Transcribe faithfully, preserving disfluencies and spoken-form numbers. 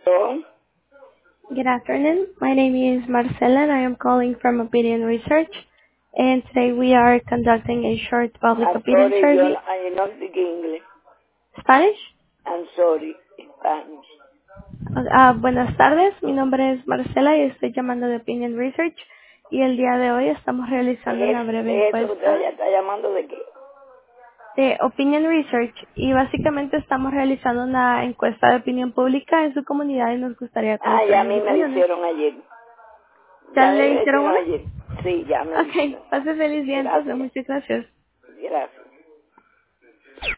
Hello. Good afternoon. My name is Marcela and I am calling from Opinion Research. And today we are conducting a short public I'm opinion sorry, yo survey. no- I don't speak English. Spanish. I'm sorry, Spanish. Ah, buenas tardes, mi nombre es Marcela y estoy llamando de Opinion Research. Y el día de hoy estamos realizando ¿Es, una breve es eso que usted encuesta ya está llamando de qué? de Opinion Research. Y básicamente estamos realizando una encuesta de opinión pública en su comunidad y nos gustaría Ah, conocer ya a sus mí me opiniones. hicieron ayer. ¿Ya Ya le me hicieron hicieron una? ayer. Sí, ya me lo Ok, hicieron. pase feliz día entonces. Gracias. Muchas gracias. Gracias.